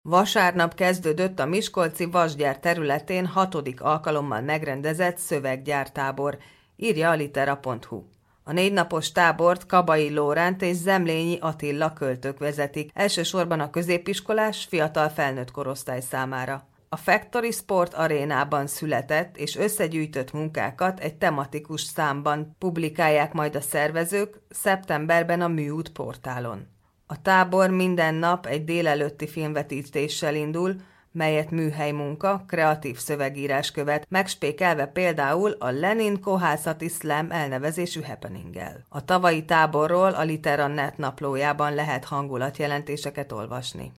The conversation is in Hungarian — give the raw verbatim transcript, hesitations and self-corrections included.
Vasárnap kezdődött a miskolci Vasgyár területén hatodik alkalommal megrendezett szöveggyártábor, írja a litera pont hu. A négy napos tábort Kabai Lóránt és Zemlényi Attila költők vezetik, elsősorban a középiskolás, fiatal felnőtt korosztály számára. A Factory Sport Arénában született és összegyűjtött munkákat egy tematikus számban publikálják majd a szervezők szeptemberben a Műút portálon. A tábor minden nap egy délelőtti filmvetítéssel indul, melyet műhelymunka, kreatív szövegírás követ, megspékelve például a Lenin Kohászati Slam elnevezésű happeninggel. A tavalyi táborról a Litera pont net naplójában lehet hangulatjelentéseket olvasni.